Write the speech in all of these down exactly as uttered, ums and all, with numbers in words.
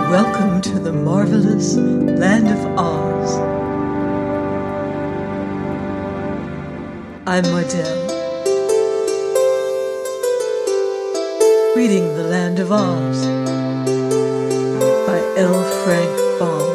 Welcome to the marvelous land of Oz. I'm Mardell, reading The Land of Oz by L. Frank Baum.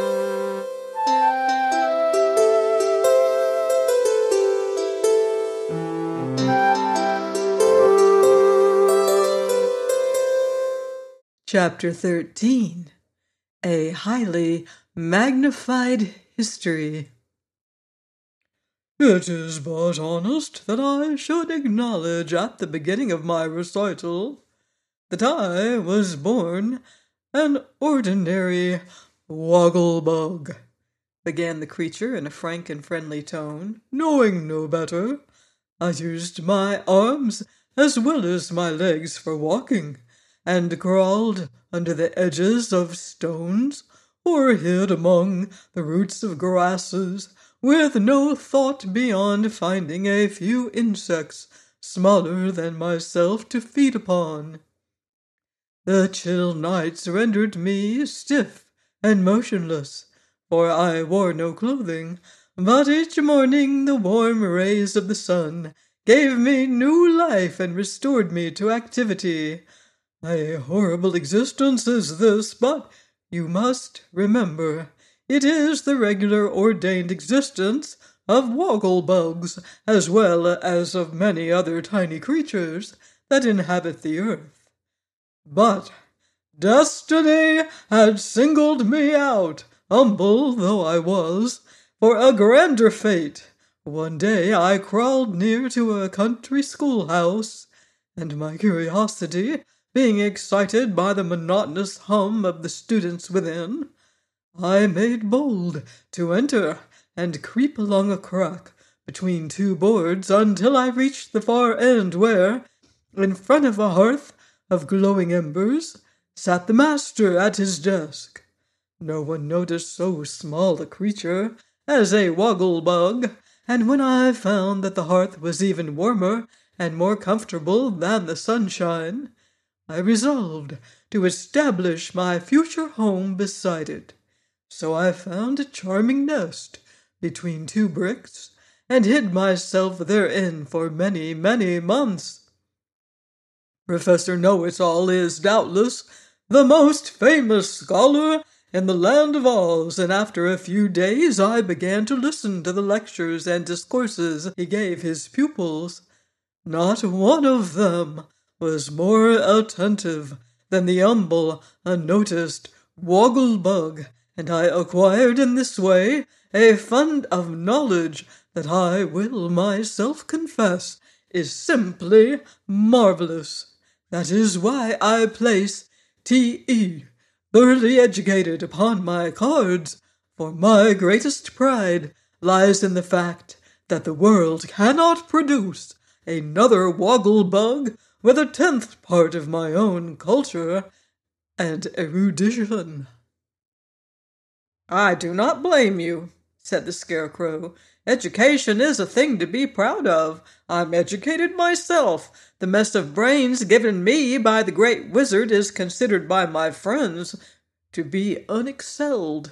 Chapter thirteen. A highly magnified history. It is but honest that I should acknowledge at the beginning of my recital that I was born an ordinary woggle-bug, began the creature in a frank and friendly tone. Knowing no better, I used my arms as well as my legs for walking, and crawled under the edges of stones, or hid among the roots of grasses, with no thought beyond finding a few insects smaller than myself to feed upon. The chill nights rendered me stiff and motionless, for I wore no clothing, but each morning the warm rays of the sun gave me new life and restored me to activity. A horrible existence is this, but you must remember, it is the regular ordained existence of woggle-bugs, as well as of many other tiny creatures that inhabit the earth. But destiny had singled me out, humble though I was, for a grander fate. One day I crawled near to a country schoolhouse, and my curiosity being excited by the monotonous hum of the students within, I made bold to enter and creep along a crack between two boards until I reached the far end where, in front of a hearth of glowing embers, sat the master at his desk. No one noticed so small a creature as a woggle-bug, and when I found that the hearth was even warmer and more comfortable than the sunshine, I resolved to establish my future home beside it. So I found a charming nest between two bricks, and hid myself therein for many, many months. Professor Know-it-all is doubtless the most famous scholar in the land of Oz, and after a few days I began to listen to the lectures and discourses he gave his pupils. Not one of them was more attentive than the humble, unnoticed woggle-bug, and I acquired in this way a fund of knowledge that I will myself confess is simply marvelous. That is why I place T E, thoroughly educated, upon my cards, for my greatest pride lies in the fact that the world cannot produce another woggle-bug with a tenth part of my own culture and erudition. I do not blame you, said the Scarecrow. Education is a thing to be proud of. I'm educated myself. The mess of brains given me by the great wizard is considered by my friends to be unexcelled.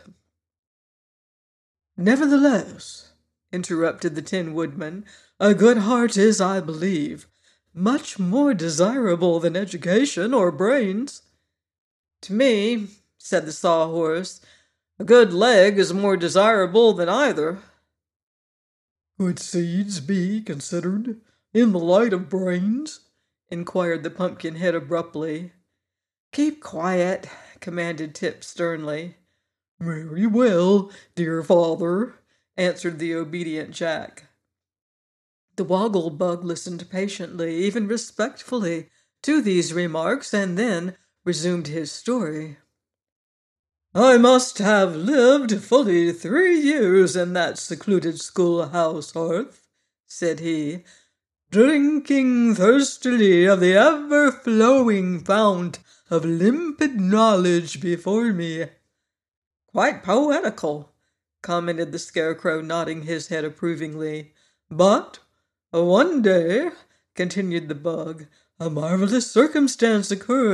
Nevertheless, interrupted the Tin Woodman, a good heart is, I believe, much more desirable than education or brains. To me, said the Sawhorse, a good leg is more desirable than either. Could seeds be considered in the light of brains? Inquired the Pumpkinhead abruptly. Keep quiet, commanded Tip sternly. Very well, dear father, answered the obedient Jack. The woggle-bug listened patiently, even respectfully, to these remarks, and then resumed his story. I must have lived fully three years in that secluded schoolhouse hearth, said he, drinking thirstily of the ever-flowing fount of limpid knowledge before me. Quite poetical, commented the Scarecrow, nodding his head approvingly. But one day, continued the Bug, a marvelous circumstance occurred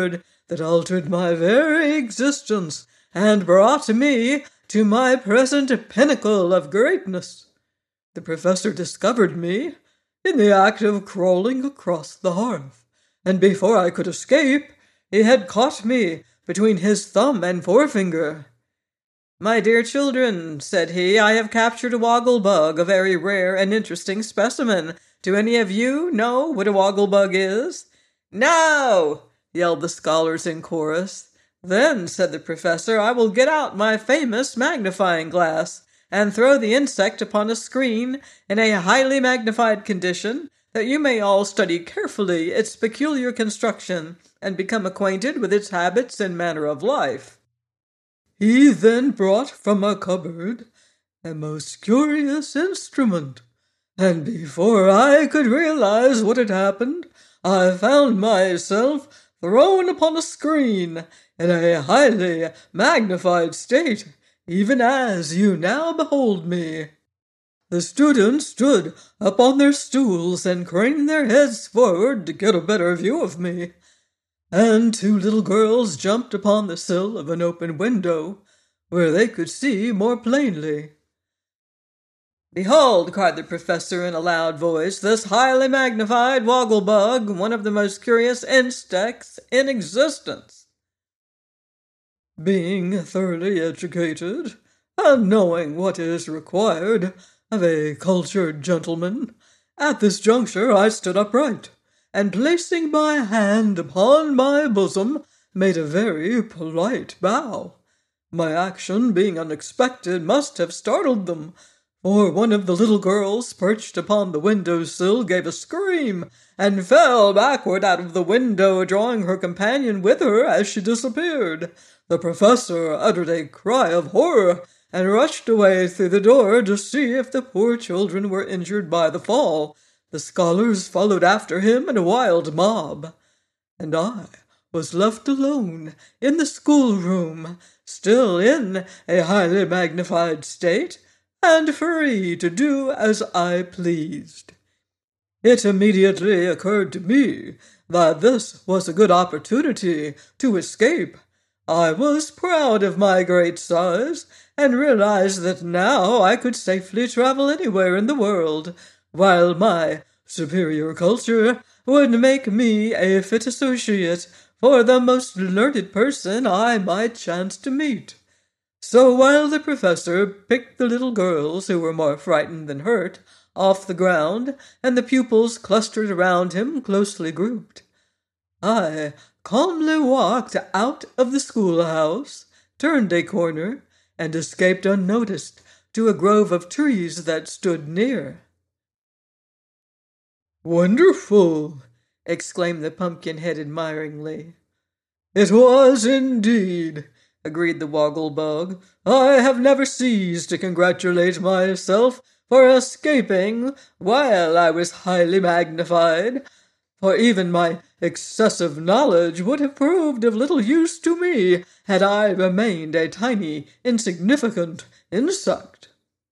that altered my very existence and brought me to my present pinnacle of greatness. The professor discovered me in the act of crawling across the hearth, and before I could escape, he had caught me between his thumb and forefinger. "My dear children," said he, "I have captured a woggle-bug, a very rare and interesting specimen. Do any of you know what a woggle-bug is?" "No!" yelled the scholars in chorus. "Then," said the professor, "I will get out my famous magnifying glass and throw the insect upon a screen in a highly magnified condition, that you may all study carefully its peculiar construction and become acquainted with its habits and manner of life." He then brought from a cupboard a most curious instrument, and before I could realize what had happened, I found myself thrown upon a screen in a highly magnified state, even as you now behold me. The students stood up on their stools and craned their heads forward to get a better view of me, and two little girls jumped upon the sill of an open window, where they could see more plainly. "Behold," cried the professor in a loud voice, "this highly magnified woggle-bug, one of the most curious insects in existence." Being thoroughly educated, and knowing what is required of a cultured gentleman, at this juncture I stood upright, and placing my hand upon my bosom, made a very polite bow. My action, being unexpected, must have startled them, for one of the little girls perched upon the window-sill gave a scream, and fell backward out of the window, drawing her companion with her as she disappeared. The professor uttered a cry of horror, and rushed away through the door to see if the poor children were injured by the fall. The scholars followed after him in a wild mob, and I was left alone in the schoolroom, still in a highly magnified state, and free to do as I pleased. It immediately occurred to me that this was a good opportunity to escape. I was proud of my great size, and realized that now I could safely travel anywhere in the world, while my superior culture would make me a fit associate for the most learned person I might chance to meet. So while the professor picked the little girls, who were more frightened than hurt, off the ground, and the pupils clustered around him, closely grouped, I calmly walked out of the schoolhouse, turned a corner, and escaped unnoticed to a grove of trees that stood near. "Wonderful!" exclaimed the Pumpkinhead admiringly. "It was indeed," agreed the Woggle-Bug. "I have never ceased to congratulate myself for escaping while I was highly magnified, for even my excessive knowledge would have proved of little use to me had I remained a tiny, insignificant insect."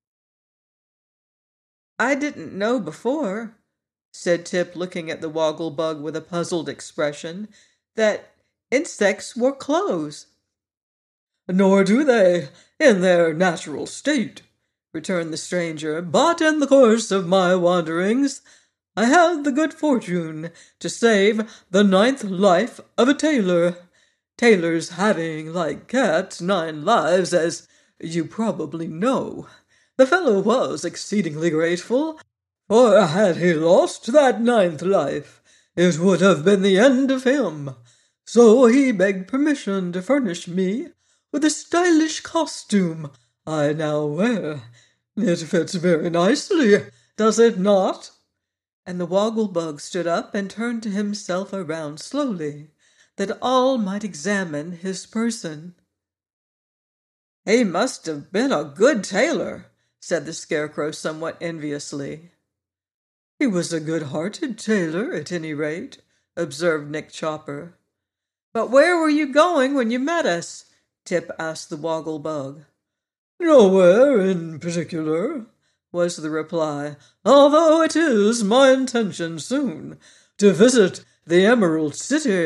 "I didn't know before," said Tip, looking at the Woggle-Bug with a puzzled expression, "that insects wore clothes." "Nor do they, in their natural state," returned the stranger, "but in the course of my wanderings I had the good fortune to save the ninth life of a tailor. Tailors having, like cats, nine lives, as you probably know. The fellow was exceedingly grateful, for had he lost that ninth life, it would have been the end of him. So he begged permission to furnish me with the stylish costume I now wear. It fits very nicely, does it not?" And the Woggle-Bug stood up and turned himself around slowly, that all might examine his person. "He must have been a good tailor," said the Scarecrow somewhat enviously. "He was a good-hearted tailor, at any rate," observed Nick Chopper. "But where were you going when you met us?" Tip asked the Woggle-Bug. "Nowhere in particular," was the reply, "although it is my intention soon to visit the Emerald City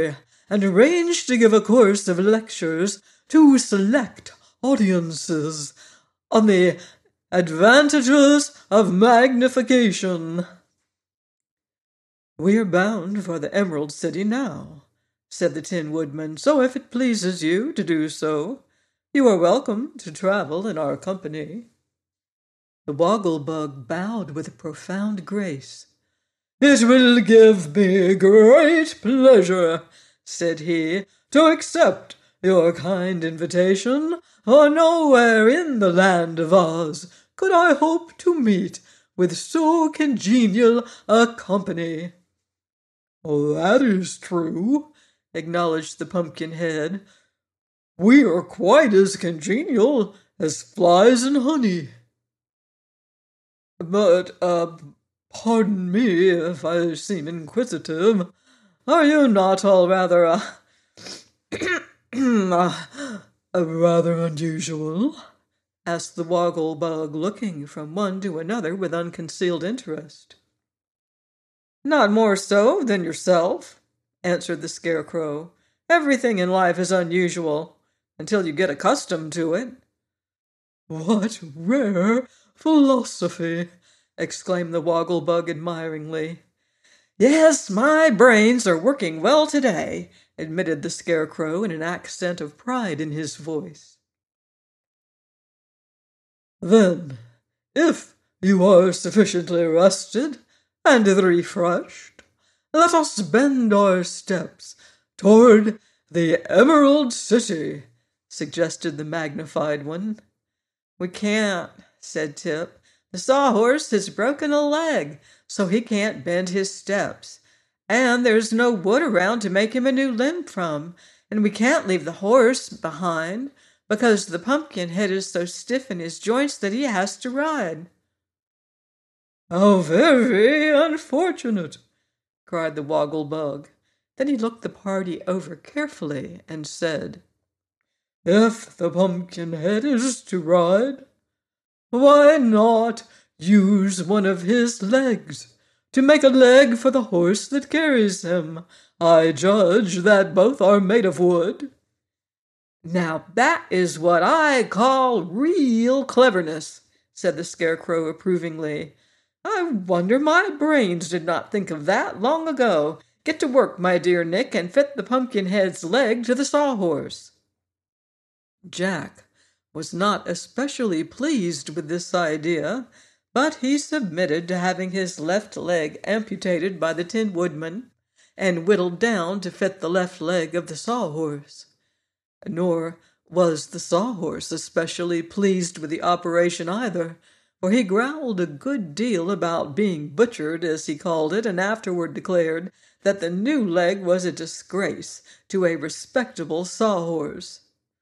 and arranged to give a course of lectures to select audiences on the advantages of magnification." "We are bound for the Emerald City now," said the Tin Woodman, "so if it pleases you to do so, you are welcome to travel in our company." The Woggle-Bug bowed with a profound grace. "It will give me great pleasure," said he, "to accept your kind invitation, for nowhere in the land of Oz could I hope to meet with so congenial a company." "That is true," acknowledged the Pumpkinhead. "We are quite as congenial as flies and honey." "But, uh, pardon me if I seem inquisitive, are you not all rather, uh, uh, rather unusual?" asked the Woggle-Bug, looking from one to another with unconcealed interest. "Not more so than yourself," answered the Scarecrow. "Everything in life is unusual, until you get accustomed to it." "What rare philosophy!" exclaimed the Woggle-Bug admiringly. "Yes, my brains are working well today," admitted the Scarecrow in an accent of pride in his voice. "Then, if you are sufficiently rested and refreshed, let us bend our steps toward the Emerald City," suggested the Magnified One. "We can't," said Tip. "The Sawhorse has broken a leg, so he can't bend his steps. And there's no wood around to make him a new limb from, and we can't leave the horse behind, because the Pumpkinhead is so stiff in his joints that he has to ride." "How very unfortunate!" cried the Woggle-Bug. Then he looked the party over carefully and said, "If the Pumpkinhead is to ride, why not use one of his legs to make a leg for the horse that carries him? I judge that both are made of wood." "Now that is what I call real cleverness," said the Scarecrow approvingly. "I wonder my brains did not think of that long ago. Get to work, my dear Nick, and fit the Pumpkinhead's leg to the Sawhorse." Jack was not especially pleased with this idea, but he submitted to having his left leg amputated by the Tin Woodman and whittled down to fit the left leg of the Sawhorse. Nor was the Sawhorse especially pleased with the operation either, for he growled a good deal about being butchered, as he called it, and afterward declared that the new leg was a disgrace to a respectable Sawhorse.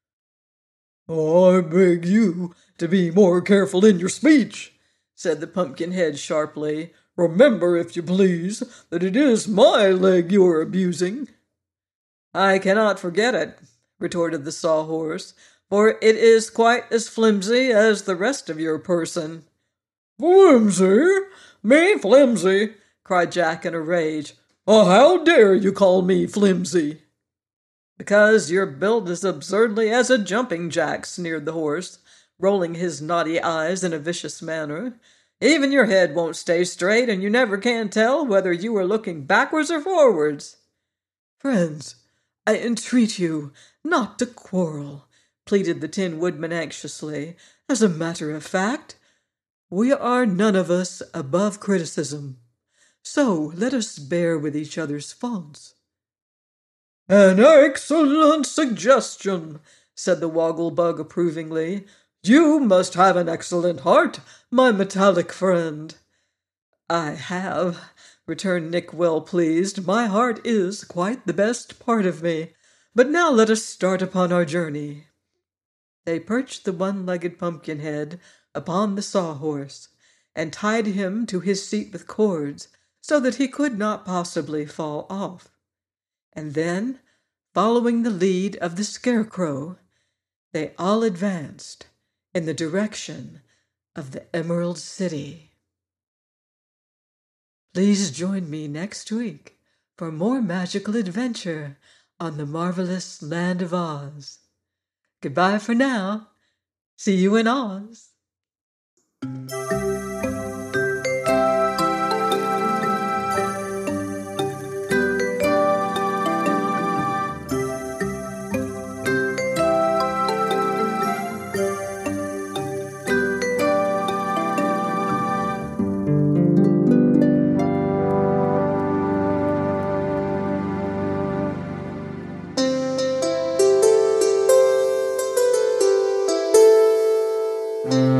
"I beg you to be more careful in your speech," said the Pumpkinhead sharply. "Remember, if you please, that it is my leg you are abusing." "I cannot forget it," retorted the Sawhorse, "for it is quite as flimsy as the rest of your person." "Flimsy? Me flimsy?" cried Jack in a rage. "Oh, how dare you call me flimsy?" "Because you're built as absurdly as a jumping jack," sneered the horse, rolling his naughty eyes in a vicious manner. "Even your head won't stay straight, and you never can tell whether you are looking backwards or forwards." "Friends, I entreat you not to quarrel," pleaded the Tin Woodman anxiously. "As a matter of fact, we are none of us above criticism, so let us bear with each other's faults." "An excellent suggestion," said the Woggle-Bug approvingly. "You must have an excellent heart, my metallic friend." "I have," returned Nick, well pleased. "My heart is quite the best part of me. But now let us start upon our journey." They perched the one-legged Pumpkinhead upon the Sawhorse, and tied him to his seat with cords, so that he could not possibly fall off. And then, following the lead of the Scarecrow, they all advanced in the direction of the Emerald City. Please join me next week for more magical adventure on the marvelous land of Oz. Goodbye for now. See you in Oz. Mm-hmm.